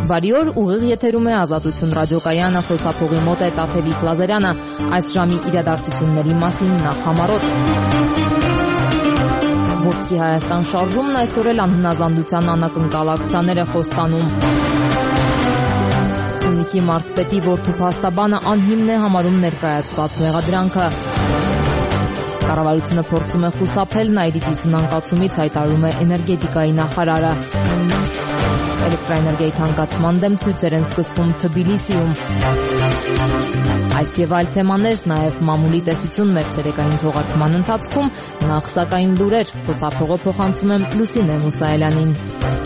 Բարի օր, ուղիղ եթերում է Ազատություն ռադիոկայանը, խոսափողի մոտ է Տաթևիկ Լազարյանը։ Այս ժամի իրադարձությունների մասին նախ համառոտ։ Ոտքի Հայաստան շարժումն այսօր էլ անհնազանդության անակնկալ ակցիաներ է խոստանում։ Սյունիքի մարզպետի որդու փաստաբանը անհիմն է համարում ներկայացված մեղադրանքը։ Կառավարությունը փորձում է խուսափել Նայիրիտի զնանկացումից, հայտարարում է էներգետիկայի նախարարը։ Էլեկտրաէներգիայի թանկացման դեմ ցույցեր են սկսվում Թբիլիսիում։ Այս եւ այլ թեմաներ, նաեւ մամուլի տեսություն մեր ցերեկային թողարկման ընթացքում, նախ սակայն լուրեր, խոսափողը փոխանցում եմ Լուսինե Մուսայելյանին։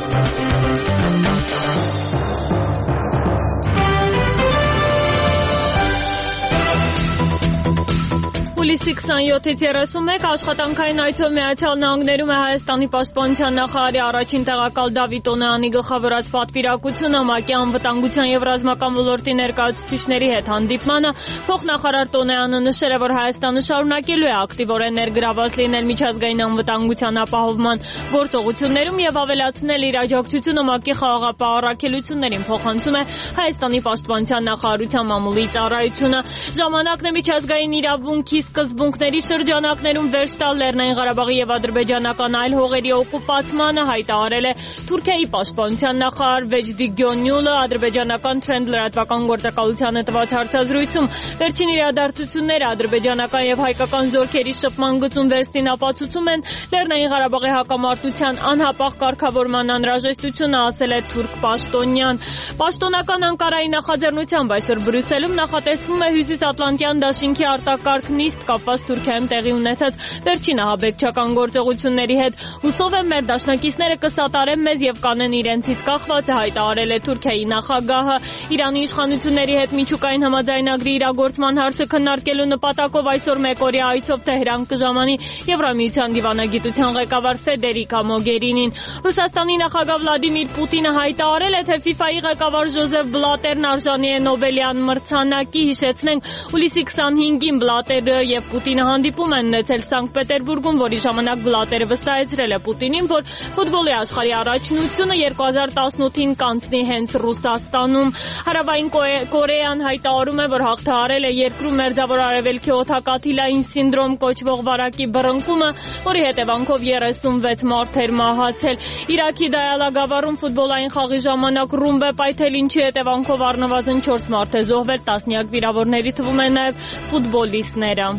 Հուլիսի 27-ից 31 աշխատանքային այցով Միացյալ Նահանգներում է Հայաստանի պաշտպանության նախարարի առաջին տեղակալ Դավիթ Օնոյանի գլխավորած պատվիրակությունը ՄԱԿ-ի անվտանգության եւ ռազմական ոլորտի ներկայացուցիչների հետ հանդիպմանը փոխնախարար Օնոյանը նշել է, որ Հայաստանը շարունակելու է ակտիվորեն ներգրավված լինել միջազգային անվտանգության ապահովման գործողություններում եւ ավելացնել իր աջակցությունը ՄԱԿ-ի խաղաղապահ առաքելություններին, փոխանցում է Հայաստանի պաշտպանության նախարարության մամուլի ծառայությունը։ Ժամանակն է միջազգային իրավունքի սկզբունքների շրջանակներում վերջ տալ Լեռնային Ղարաբաղի եւ ադրբեջանական այլ հողերի օկուպացմանը, հայտարարել է Թուրքիայի պաշտպանության նախարար Վեջդի Գյոնյուլը ադրբեջանական Trend լրատվական գործակալությանը տված հարցազրույցում։ Վերջին իրադարձությունները ադրբեջանական եւ հայկական զորքերի շփման գծում վերստին ապացուցում են Լեռնային Ղարաբաղի հակամարտության անհապաղ կարգավորման անհրաժեշտությունը, ասել է թուրք պաշտոնյան։ Պաշտոնական Անկարայի նախաձեռնությամբ այսօր Բրյուսելում նախատեսվում է Հյուսիսատլանտյան դաշինքի արտակարգ նիստ կապված Թուրքիայում տեղի ունեցած վերջին ահաբեկչական գործողությունների հետ։ Հուսով եմ մեր դաշնակիցները կսատարեն մեզ եւ կանեն իրենցից կախվածը, հայտարարել է Թուրքիայի նախագահը։ Իրանի իշխանությունների հետ միջուկային համաձայնագրի իրագործման հարցը քննարկելու նպատակով այսօր մեկօրյա այցով Թեհրան կժամանի Եվրամիության դիվանագիտության ղեկավար Ֆեդերիկա Մոգերինին։ Ռուսաստանի նախագահ Վլադիմիր Պուտինը հայտարարել է, թե FIFA-ի ղեկավար Ժոզեֆ Բլատերն արժանի է Նոբելյան մրցանակի։ Հիշեցնենք, հուլիսի 25-ին Բլատերը եւ Պուտինը հանդիպում են ունեցել Սանկտ Պետերբուրգում, որի ժամանակ Բլատերը վստահեցրել է Պուտինին, որ ֆուտբոլի աշխարհի առաջնությունը 2018-ին կանցնի հենց Ռուսաստանում։ Հարավային Կորեան հայտարարում է, որ հաղթահարել է երկրում մերձավոր արևելքի օդակաթիլային սինդրոմ կոչվող վարակի բռնկումը, որի հետևանքով 36 մարդ էր մահացել։ Իրաքի Դայալա-Գավառում ֆուտբոլային խաղի ժամանակ ռումբ է պայթել, ինչի հետևանքով առնվազն 4 մարդ է զոհվել, տասնյակ վիրավորների թվում են նաև ֆուտբոլիստները։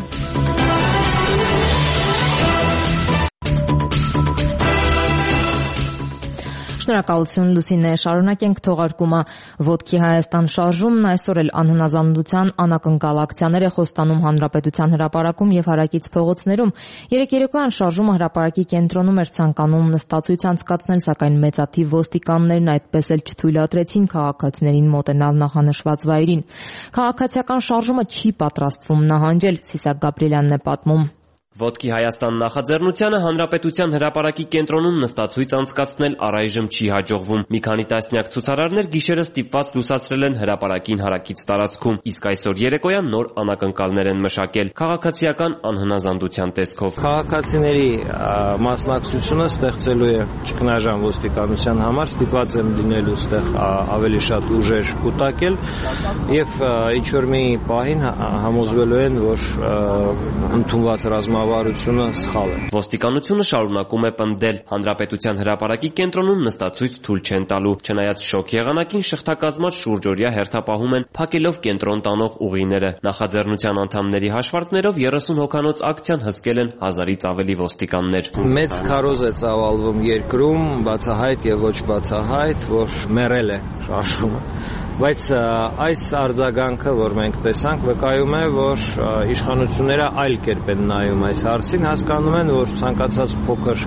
Շնորհակալություն Լուսինե, շարունակենք թողարկումը։ Ոտքի Հայաստան շարժումն այսօր էլ անհնազանդության անակնկալ ակցիաներ է խոստանում Հանրապետության հրապարակում եւ հարակից փողոցներում։ Երեկ երեկոյան շարժումը հրապարակի կենտրոնում էր ցանկանում նստածույց անցկացնել, սակայն մեծաթիվ ոստիկաններն այդպես էլ չթույլատրեցին քաղաքացիներին մոտենալ նախանշված վայրին։ Քաղաքացիական շարժումը չի պատրաստվում նահանջել, Սիսակ Գաբրիելյանն է պատմում։ Ոտքի Հայաստան նախաձեռնությանը Հանրապետության հրապարակի կենտրոնում նստածույց անցկացնել առայժմ չի հաջողվում։ Մի քանի տասնյակ ցուցարարներ գիշերը ստիպված լուսացրել են հրապարակին հարակից տարածքում, իսկ այսօր երեկոյան նոր անակնկալներ են մշակել քաղաքացիական անհնազանդության տեսքով։ Քաղաքացիների մասնակցությունը ստեղծելու է ճգնաժամ ոստիկանության համար, ստիպված են լինելու ստեղ ավելի շատ ուժեր կուտակել եւ ինչ որ մի պահին համոզվելու են, որ ընդունված ռազմավարությունը սխալ է։ Ոստիկանությունը շարունակում է պնդել, Հանրապետության հրապարակի կենտրոնում նստածույց թույլ չեն տալու։ Չնայած շոկ եղանակին շղթակազմած շուրջօրյա հերթապահում են, փակելով կենտրոն տանող ուղիները։ Նախաձեռնության անդամների հաշվարկներով 30 հոգանոց ակցիան հսկել են 1000-ից ավելի ոստիկաններ։ Մեծ քարոզ է ծավալվում երկրում, բացահայտ եւ ոչ բացահայտ, որ մեռել է շարժումը։ Բայց այս արձագանքը, որ մենք տեսանք, վկայում է, որ իշխանությունները այլ կերպ են նայում այս հարցին, հասկանում են, որ ցանկացած փոքր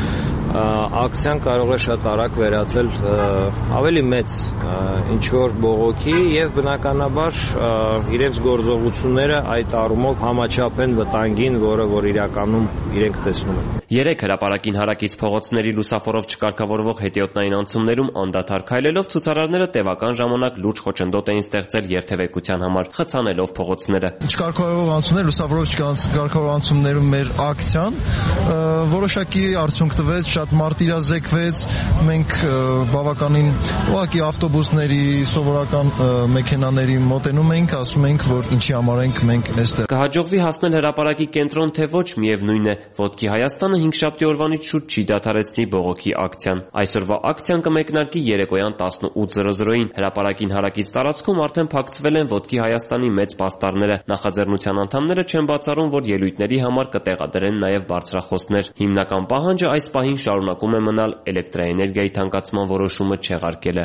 ակցիան կարող է շատ արագ վերածել ավելի մեծ ինչ-որ բողոքի եւ բնականաբար իրենց գործողությունները այդ առումով համաչափ են վտանգին, որը որ իրականում իրենք տեսնում են։ Երեք հրապարակին հարակից փողոցների լուսավորով չկարգավորվող հետիոտնային անցումներում անդադար քայլելով ցուցարարները տևական ժամանակ լուրջ խոչընդոտ էին ստեղծել երթևեկության համար, խցանելով փողոցները։ Չկարգավորվող անցումներ, լուսավորով չկարգավորվող անցումներում մեր ակցիան որոշակի արդյունք տվեց, շատ մարդ իրազեկվեց, մենք բավականին ուղղակի ավտոբուսների, սովորական մեքենաների մոտենում էինք, ասում էինք, որ ինչի համար ենք մենք այստեղ։ Կհաջողվի հասնել հրապարակի կենտրոն, թե ոչ, միևնույն է, Ոտքի Հայաստանը 5-շաբթի օրվանից շուտ չի դադարեցնի բողոքի ակցիան։ Այսօրվա ակցիան կմեկնարկի երեկոյան 18:00-ին։ Հրապարակին հարակից տարածքում արդեն փակցվել են Ոտքի Հայաստանի մեծ պաստառները։ Նախաձեռնության անդամները չեն բացառում, որ ելույթների համար կտեղադրեն նաև բարձրախոսներ։ Հիմնական պահանջը այս պահին շարունակում է մնալ էլեկտրաէներգիայի թանկացման որոշումը չեղարկելը։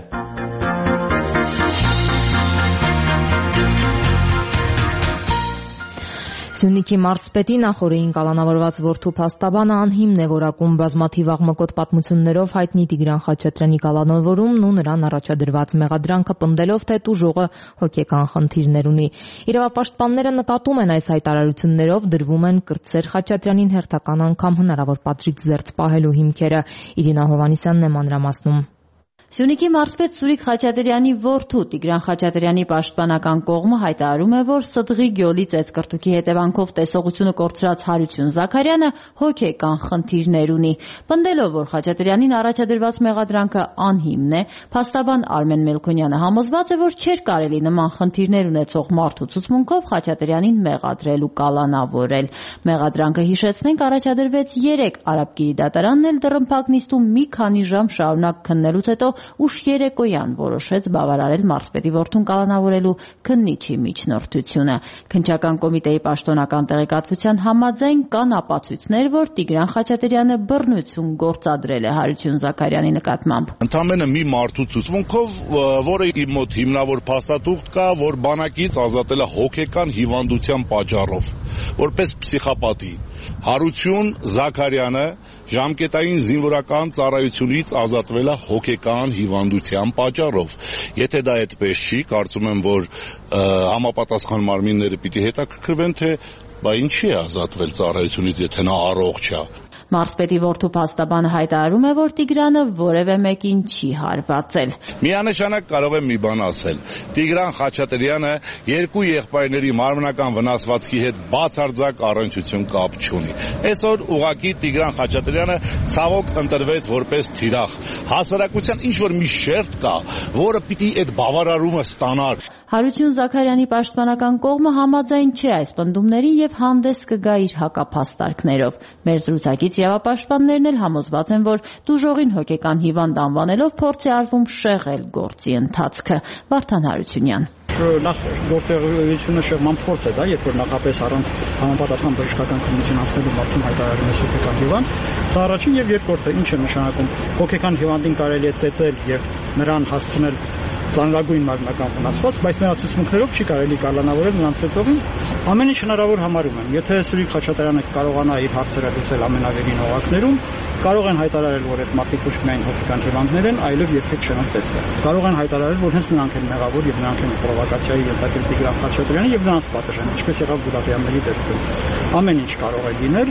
Սյունիքի մարզպետի նախօրեին կալանավորված որդու փաստաբանը անհիմն է որակում բազմաթիվ աղմկոտ պատմություններով հայտնի Տիգրան Խաչատրյանի կալանավորումն ու նրան առաջադրված մեղադրանքը պնդելով, թե տուժողը հոգեկան խնդիրներ ունի։ Իրավապաշտպանները նկատում են այս հայտարարություններով դրվում են կրտսեր Խաչատրյանին հերթական անգամ հնարավոր պատժից զերծ պահելու հիմքերը։ Իրինա Հովհաննիսյանն է մանրամասնում։ Սյունիքի մարզպետ Սուրիկ Խաչատրյանի որդու Տիգրան Խաչատրյանի պաշտպանական կողմը հայտարարում է, որ Սդղի գյոլի ծեծկրտուքի հետևանքով տեսողությունը կորցրած Հարություն Զաքարյանը հոգեկան խնդիրներ ունի։ Պնդելով, որ Խաչատրյանին առաջադրված մեղադրանքը անհիմն է, փաստաբան Արմեն Մելքոնյանը համոզված է, որ չէր կարելի նման խնդիրներ ունեցող մարդու ցուցմունքով Խաչատրյանին մեղադրել ու կալանավորել։ Մեղադրանքը, հիշեցնենք, առաջադրվեց 3 Արաբկիրի դատարանն էլ դռնփակ նիստում մի քանի ժամ շարունակ քննելուց հետո ուշ երեկոյան որոշեց բավարարել մարզպետի որդուն կալանավորելու քննիչի միջնորդությունը։ Քննչական կոմիտեի պաշտոնական տեղեկատվության համաձայն կան ապացույցներ, որ Տիգրան Խաչատրյանը բռնություն գործադրել է Հարություն Զաքարյանի նկատմամբ։ Ընդամենը մի մարդու ցուցմունքով, որը իմ մոտ հիմնավոր փաստաթուղթ կա, որ բանակից ազատել է հոգեկան հիվանդության պատճառով, որպես փսիխոպաթի։ Հարություն Զաքարյանը ժամկետային զինվորական ծառայությունից ազատվել է հոգեկան հիվանդության պատճառով։ Եթե դա այդպես չի, կարծում եմ, որ համապատասխան մարմինները պիտի հետաքրքրվեն, թե բա ինչի է ազատվել ծառայությունից, եթե նա առողջ է։ Մարզպետի որդու փաստաբանը հայտարարում է, որ Տիգրանը որևէ մեկին չի հարվածել։ Միանշանակ կարող եմ մի բան ասել։ Տիգրան Խաչատրյանը երկու եղբայրների մարմնական վնասվածքի հետ բացարձակ առնչություն կապ չունի։ Այսօր ուղղակի Տիգրան Խաչատրյանը ցավոք ընտրվեց որպես թիրախ։ Հասարակության ինչ որ մի շերտ կա, որը պիտի այդ բավարարումը ստանար։ Հարություն Զաքարյանի պաշտպանական կողմը համաձայն չէ այս պնդումներին եւ հանդես կգա իր հակափաստարկներով։ Մեր զրուցակից իրավապաշտպաններն էլ համոզված են, որ տուժողին հոգեկան հիվանդ անվանելով փորձ է արվում շեղել գործի ընթացքը։ Վարդան Հարությունյան։ Նախ գործողությունը շեղման փորձ է, դա, երբ որ նախապես առանց համապատասխան բժշկական քննություն անցնելու մարդուն հայտարարում է հոգեկան հիվանդ, սա առաջին եւ երկրորդը ինչ է նշանակում։ Հոգեկան հիվանդին կարելի է ծեծել եւ նրան հասցնել ծանրագույն մարմնական վնասված, բայց նրա ցուցմունքներով չի կարելի կալանավորել նրան ծեծողին։ Ամեն ինչ հնարավոր համարում են։ Եթե Սուրիկ Խաչատրյանը կարողանա իր հարցերը լուծել ամենավերին օղակներում, կարող են հայտարարել, որ այդ մարդիկ ոչ միայն հոգեկան հիվանդներ են, այլև երբեք չեն ծեծվել։ Կարող են հայտարարել, որ հենց նրանք են մեղավոր եւ նրանք են պրովոկացիայի ենթարկել Տիգրան Խաչատրյանին եւ նրանց պատժեն, ինչպես եղավ Բուդապեյանների դեպքում։ Ամեն ինչ կարող է լինել։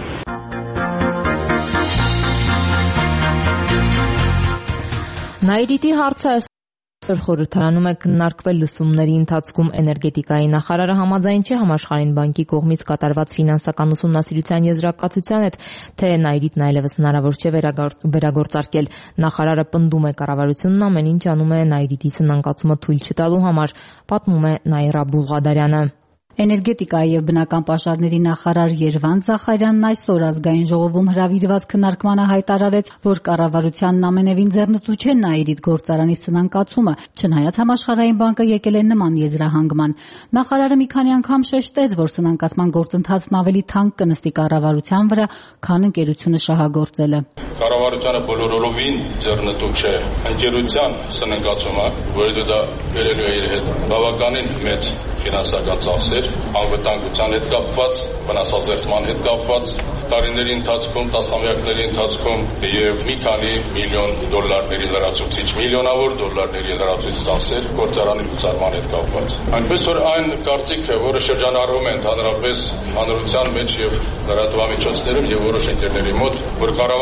Նայիրիտի հարցը Խորհրդարանում է քննարկվել լսումների ընթացքում էներգետիկայի նախարարը համաձայն չէ Համաշխարհային բանկի կողմից կատարված ֆինանսական ուսումնասիրության եզրակացության հետ, թե Նայիրիտն այլևս հնարավոր չէ վերագործարկել։ Նախարարը պնդում է կառավարությունն ամեն ինչ անում է Նայիրիտի սնանկացումը թույլ չտալու համար, պատմում է Նաիրա Բուլղադարյանը։ Էներգետիկայի եւ բնական պաշարների նախարար Երվանդ Զախարյանն այսօր ազգային ժողովում հրավիրված քննարկմանը հայտարարեց, որ կառավարությանն ամենևին ձեռնտու չէ Նայիրիտ գործարանի սնանկացումը, չնայած Համաշխարհային բանկը եկել է նման եզրահանգման։ Նախարարը մի քանի անգամ շեշտեց, որ սնանկացման գործընթացն ավելի թանկ կնստի կառավարության վրա, քան ընկերությունը շահագործելը։ Կառավարությանը բոլորովին ձեռնտու չէ ընկերության սնանկացումը, որովհետեւ դա բերելու է իր հետ բավականին մեծ ֆինանսական ծախսեր, անվտանգության հետ կապված, վնասազերծման հետ կապված, տարիների ընթացքում, տասնամյակների ընթացքում եւ մի քանի միլիոն դոլարների լրացուցիչ, միլիոնավոր դոլարների լրացուցիչ ծախսեր գործարանի լուծարման հետ կապված։ Այնպես որ այն կարծիքը, որը շրջանառվում է ընդհանրապես հանրության մեջ եւ լրատվամիջոցներում եւ որոշ ընկերների մոտ, որ կառավարությունը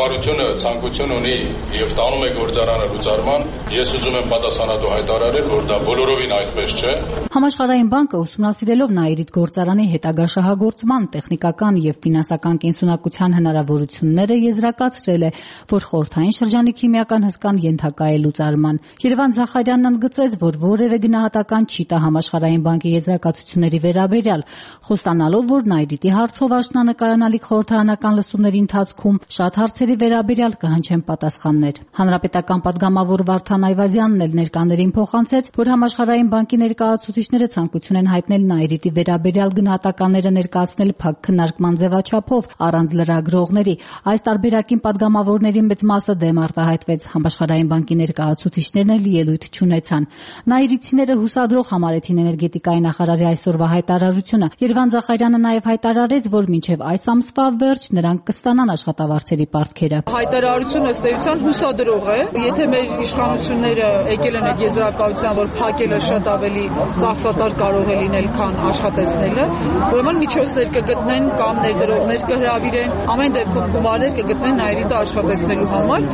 պետությունը ցանկություն ունի եւ տանում է գործարանը լուծարման, ես ուզում եմ պատասխանատու հայտարարել, որ դա բոլորովին այդպես չէ։ Համաշխարհային բանկը ուսումնասիրելով Նաիրիդ գործարանի հետագա շահագործման, տեխնիկական եւ ֆինանսական կենսունակության հնարավորությունները եզրակացրել է, որ խորհրդային շրջանի քիմիական հսկան ենթակա է լուծարման։ Երևան Զախարյանն ընդգծեց, որ որևէ գնահատական չի տա Համաշխարհային բանկի եզրակացությունների վերաբերյալ, խոստանալով, որ Նաիրիտի հարցով աշնանկարանալիք խորհրդարանական լսումների ընթացքում շատ հարցերի վերաբերյալ կհնչեն պատասխաններ։ Հանրապետական պատգամավոր Վարդան Այվազյանն էլ ներկաներին փոխանցեց, որ Համաշխարհային բանկի ներկայացուցիչները ցանկություն են հայտնել Նաիրիտի վերաբերյալ գնահատականները ներկայացնել փակ քննարկման ձևաչափով, առանց լրագրողների։ Այս տարբերակին պատգամավորների մեծ մասը դեմ արտահայտվեց։ Համաշխարհային բանկի ներկայացուցիչներն էլ ելույթ չունեցան։ Նաիրիտցիները հուսադրող համարեցին էներգետիկայի նախարարի այսօրվա հայտարարությունը։ Երևան Զախարյանը նաև հայտարարեց, որ մինչև այս ամսվա վերջ նրանք կստանան աշխատավարձերի պարտքերը։ Հայտարարությունը ըստ էության հուսադրող է։ Եթե մեր իշխանությունները եկել են այդ եզրակացության, որ փակելը շատ ավելի ծախսատար կարող է լինել, քան աշխատեցնելը, ուրեմն միջոցներ կգտնեն կամ ներդրողներ կհրավիրեն, ամեն դեպքում գումարներ կգտնեն Նաիրիտը աշխատեցնելու համար։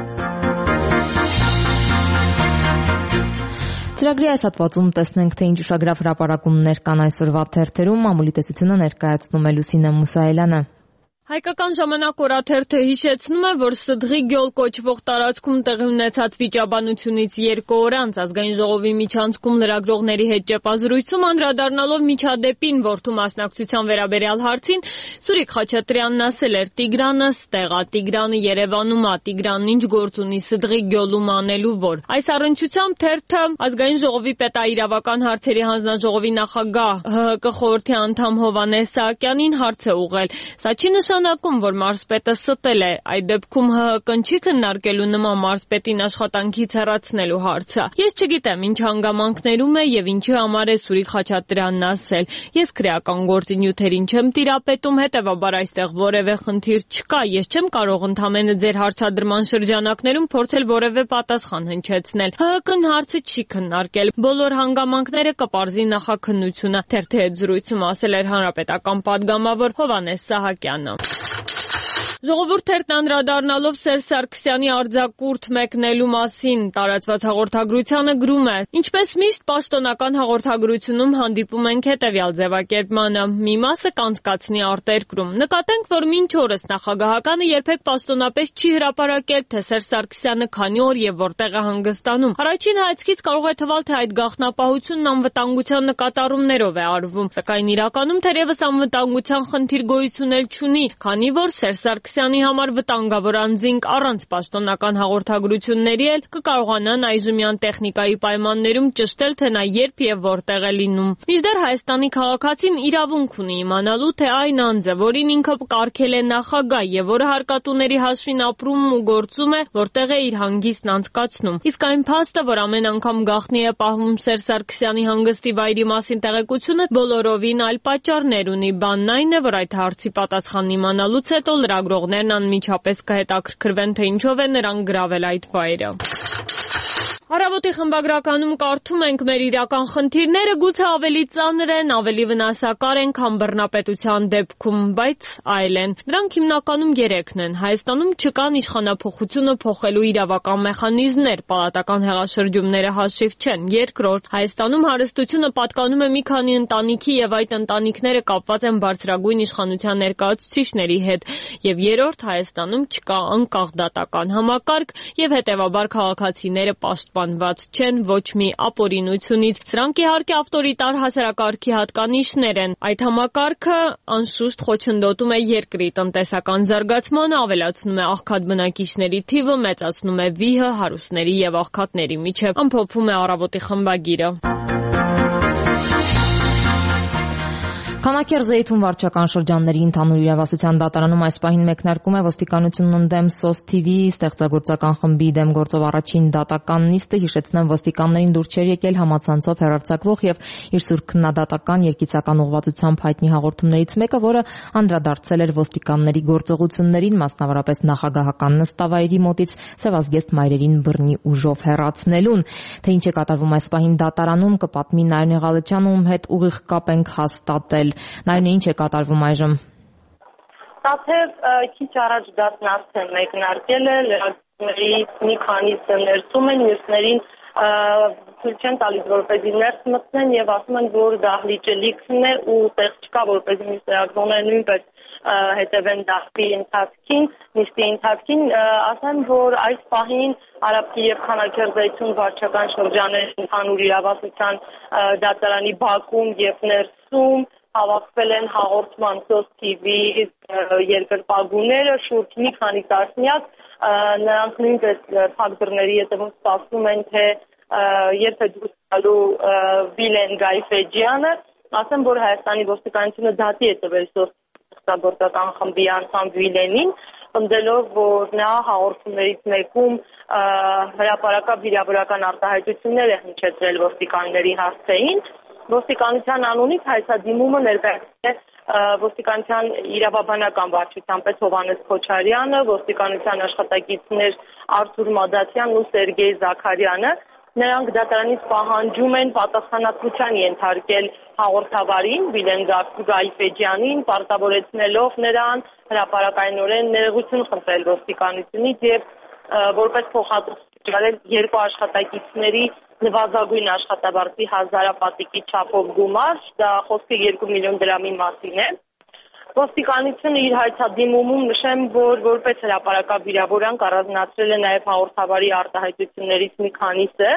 Ծրագրի այս հատվածում տեսնենք, թե ինչ ուշագրավ հրապարակումներ կան այսօրվա թերթերում, մամուլի տեսությունը ներկայացնում է Լուսինե Մուսայելյանը։ Հայկական ժամանակ օրաթերթը հիշեցնում է, որ Սդղի գյուլ կոչվող տարածքում տեղի ունեցած վիճաբանությունից 2 օր անց ազգային ժողովի միջանցքում լրագրողների հետ ճեպազրույցում անդրադառնալով միջադեպին որդու մասնակցության վերաբերյալ հարցին, Սուրիկ Խաչատրյանն ասել էր. «Տիգրանը ստեղ է, Տիգրանը Երևանում է, Տիգրանն ինչ գործ ունի Սդղի գյուլում անելու որ»։ Այս առնչությամբ թերթը ազգային ժողովի պետաիրավական հարցերի հանձնաժողովի նախագահ ՀՀԿ խորհրդի անդամ Հովհաննես Սահակյանին հարց է ուղղել։ Սա չի նշանակում, որ մարզպետը ստել է, այդ դեպքում ՀՀԿ-ն չի քննարկելու նման մարզպետին աշխատանքից հեռացնելու հարցը։ Ես չգիտեմ ինչ հանգամանքներում է եւ ինչի համար է Սուրիկ Խաչատրյանն ասել։ Ես քրեական գործի նյութերին չեմ տիրապետում, հետեւաբար այստեղ որևէ խնդիր չկա։ Ես չեմ կարող ընդամենը ձեր հարցադրման շրջանակներում փորձել որևէ պատասխան հնչեցնել։ ՀՀԿ-ն հարցը չի քննարկել։ Բոլոր հանգամանքները կպարզի նախաքննությունը, թերթի հետ զրույցում ասել էր հանրապետական պատգամավոր Հովհաննես Սահակյանը։ Ժողովուրդ թերթն անդրադառնալով Սերժ Սարգսյանի արձակուրդ մեկնելու մասին տարածված հաղորդագրությանը գրում է. «Ինչպես միշտ պաշտոնական հաղորդագրությունում հանդիպում ենք հետևյալ ձևակերպմանը. մի մասը կանցկացնի արտերկրում։ Նկատենք, որ մինչ օրս նախագահականը երբեք պաշտոնապես չի հրապարակել, թե Սերժ Սարգսյանը քանի օր եւ որտեղ է հանգստանում։ Առաջին հայացքից կարող է թվալ, թե այդ գաղտնապահությունն անվտանգության նկատառումներով է արվում, սակայն իրականում թերևս անվտանգության խնդիր գոյություն էլ չունի, քանի որ Սերժ Սարգսյանի համար վտանգավոր անձինք առանց պաշտոնական հաղորդագրությունների էլ կկարողանան այժմյան տեխնիկայի պայմաններում ճշտել, թե նա երբ եւ որտեղ է լինում։ Մինչդեռ Հայաստանի քաղաքացին իրավունք ունի իմանալու, թե այն անձը, որին ինքը կարգել է նախագահ եւ որը հարկատուների հաշվին ապրում ու գործում է, որտեղ է իր հանգիստն անցկացնում։ Իսկ այն փաստը, որ ամեն անգամ գաղտնի է պահվում Սերժ Սարգսյանի հանգստի վայրի մասին տեղեկությունը, բոլորովին այլ պատճառներ ունի։ Բանն այն է, որ այդ հարցի պատասխանն իմանալուց հետո լրագրողներն անմիջապես կհետաքրքրվեն, թե ինչով է նրանք գրավել այդ վայրը։ Առավոտի խմբագրականում կարդում ենք մեր իրական խնդիրները գուցե ավելի ծանր են, ավելի վնասակար են, քան բռնապետության դեպքում, բայց այլ են։ Դրանք հիմնականում 3-ն են։ Հայաստանում չկան իշխանափոխությունը փոխելու իրավական մեխանիզմներ, պալատական հեղաշրջումները հաշիվ չեն։ Երկրորդ, Հայաստանում հարստությունը պատկանում է մի քանի ընտանիքի եւ այդ ընտանիքները կապված են բարձրագույն իշխանության ներկայացուցիչների հետ։ Եվ երրորդ, Հայաստանում չկա անկախ դատական համակարգ եւ հետեւաբար քաղաքացիները պաշտպանված չեն ոչ մի ապօրինությունից։ Սրանք իհարկե ավտորիտար հասարակարգի հատկանիշներ են։ Այդ համակարգը անշուշտ խոչընդոտում է երկրի տնտեսական զարգացմանը, ավելացնում է աղքատ բնակիչների թիվը, մեծացնում է վիհը հարուստների եւ աղքատների միջեւ։ Ամփոփում է Առավոտի խմբագիրը։ Քանաքեռ Զեյթուն վարչական շրջանների ընդհանուր իրավասության դատարանում այս պահին մեկնարկում է ոստիկանությունն դեմ SOS TV ստեղծագործական խմբի դեմ գործով առաջին դատական նիստը։ Հիշեցնեմ, ոստիկաններին դուր չէր եկել համացանցով հեռարձակվող եւ իր սուր քննադատական երկիծական ուղղվածությամբ հայտնի հաղորդումներից մեկը, որը անդրադարձել էր ոստիկանների գործողություններին, մասնավորապես նախագահական նստավայրի մոտից սևազգեստ մայրերին բռնի ուժով հեռացնելուն։ Թե ինչ է կատարվում այս պահին դատարանում, կպատմի Նարինե Ղալեչյանը, ում հետ ուղիղ կապ ենք հաստատել։ Նարինե, ինչ է կատարվում այժմ։ Տաթև քիչ առաջ դասն արդեն մեկնարկել է, լրագրողներից մի քանիսը ներսում են, մյուսներին ցույց չեն տալիս, որպեսզի ներս մտնեն եւ ասում են, որ դահլիճը լիքն է ու տեղ չկա, որպեսզի մյուս լրագրողները նույնպես հետևեն դահլիճի ընթացքին, նիստի ընթացքին, ասեմ, որ այս պահին Արաբքի եւ Քանաքերձայցուն վարչական շրջանների ընդհանուր իրավասության դատարանի բակում եւ ներսում հավաքվել են հաղորդման SOS TV-ի երկրպագուները, շուրջ մի քանի տասնյակ, նրանք նույնպես փակ դռների ետևում սպասում են, թե երբ է դուրս գալու Վիլեն Գայֆեջյանը, ասեմ, որ Հայաստանի ոստիկանությունը դատի է տվել SOS ստեղծագործական խմբի անդամ Վիլենին, պնդելով, որ նա հաղորդումներից մեկում հրապարակաբիրավորական արտահայտություններ է հնչեցրել ոստիկանների հասցեին, ոստիկանության անունից հայցադիմումը ներկայացրել է ոստիկանության իրավաբանական վարչության պետ Հովհաննես Քոչարյանը, ոստիկանության աշխատակիցներ Արթուր Մադասյանն ու Սերգեյ Զաքարյանը, նրանք դատարանից պահանջում են պատասխանատվության ենթարկել հաղորդավարին Վիլեն Գայֆեջյանին, պարտավորեցնելով նրան հրապարակայնորեն ներողություն խնդրել ոստիկանությունից եւ որպես փոխհատուցել երկու աշխատակիցների նվազագույն աշխատավարձի հազարապատիկի չափով գումար, դա խոսքը 2 միլիոն դրամի մասին է։ Ոստիկանությունը իր հայցադիմումում նշեմ, որ որպես հրապարակաբիրավորանք առանձնացրել է նաև հաղորդավարի արտահայտություններից մի քանիսը։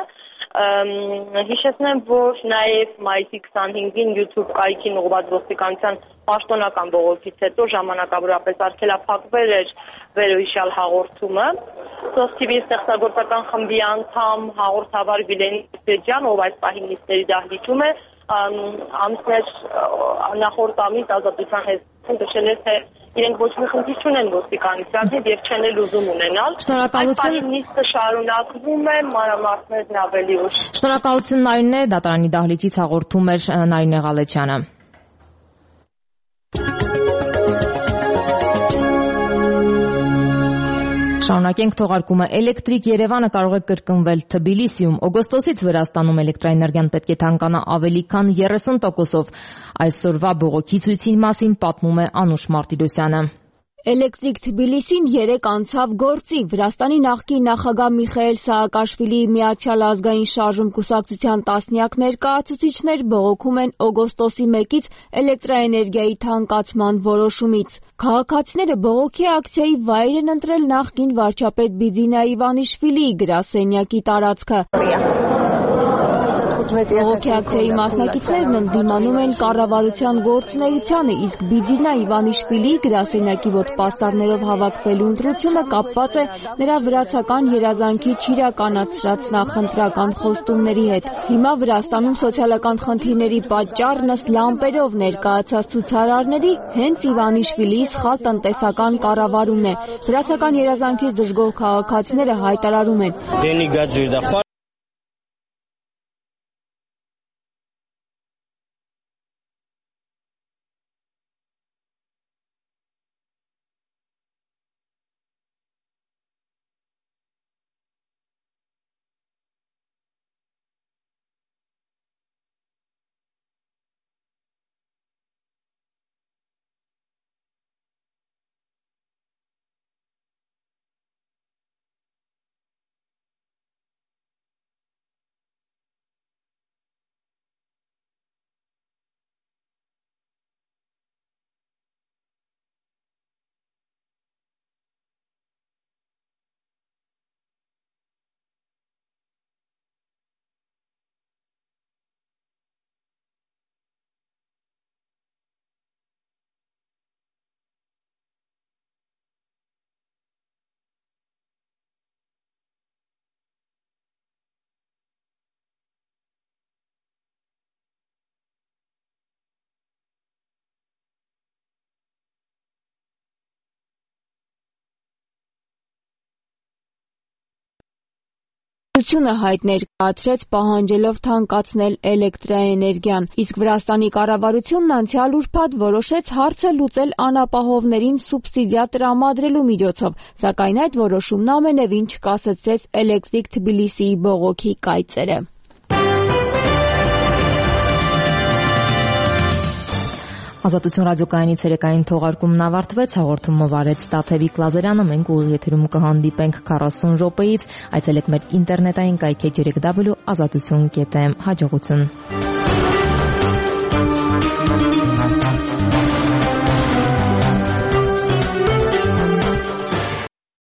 Հիշեցնեմ, որ նաև մայիսի 25-ին YouTube կայքին ուղղված ոստիկանության պաշտոնական բողոքից հետո ժամանակավորապես արգելափակվել էր վերոհիշյալ հաղորդումը։ SOS TV-ի ստեղծագործական խմբի անդամ հաղորդավար Վիլեն Գայֆեջյան, ով այս պահին նիստերի դահլիճում է, ամսներ նախորդ ամիս Ազատության հետ նշել է, թե իրենք ոչ մի խնդիր չունեն ոստիկանության հետ եւ չեն էլ ուզում ունենալ։ Շնորհակալություն։ Նիստը շարունակվում է, մանրամասներն ավելի ուշ։ Շնորհակալություն Նարինե, դատարանի դահլիճից հաղորդում էր Նարինե Ղալեչյանը։ Շարունակենք թողարկումը։ Էլեկտրիկ Երևանը կարող է կրկնվել Թբիլիսիում։ Օգոստոսից Վրաստանում էլեկտրաէներգիան պետք է թանկանա ավելի քան 30%-ով։ Այսօրվա բողոքի ցույցի մասին պատմում է Անուշ Մարտիրոսյանը։ Էլեկտրիկ Թբիլիսին 3 անցավ գործի։ Վրաստանի նախկին նախագահ Միխայել Սաակաշվիլիի Միացյալ ազգային շարժում կուսակցության տասնյակ ներկայացուցիչներ բողոքում են օգոստոսի 1-ից էլեկտրաէներգիայի թանկացման որոշումից։ Քաղաքացիները բողոքի ակցիայի վայր են ընտրել նախկին վարչապետ Բիձինա Իվանիշվիլիի գրասենյակի տարածքը։ Բողոքի ակցիայի մասնակիցներն ընդդիմանում են կառավարության գործունեությանը, իսկ Բիձինա Իվանիշվիլիի գրասենյակի մոտ պաստառներով հավաքվելու ընտրությունը կապված է նրա վրացական երազանքի չիրականացրած նախընտրական խոստումների հետ։ Հիմա Վրաստանում սոցիալական խնդիրների պատճառն ըստ լամպերով ներկայացած ցուցարարների հենց Իվանիշվիլիի սխալ տնտեսական կառավարումն է։ Վրացական երազանքից դժգոհ քաղաքացիները հայտարարում են. Ությունը հայտ ներկայացրեց պահանջելով թանկացնել էլեկտրաէներգիան, իսկ Վրաստանի կառավարությունն անցյալ ուրբաթ որոշեց հարցը լուծել անապահովներին սուբսիդիա տրամադրելու միջոցով, սակայն այդ որոշումն ամենևին չկասեցրեց Էլեկտրիկ Թբիլիսիի բողոքի կայծերը։ Ազատություն ռադիոկայանի ցերեկային թողարկումն ավարտվեց, հաղորդումը վարեց Տաթևիկ Լազարյանը, մենք ուղիղ եթերում կհանդիպենք 40 րոպեից, այցելեք մեր ինտերնետային կայքեջ www.azatutun.am, հաջողություն։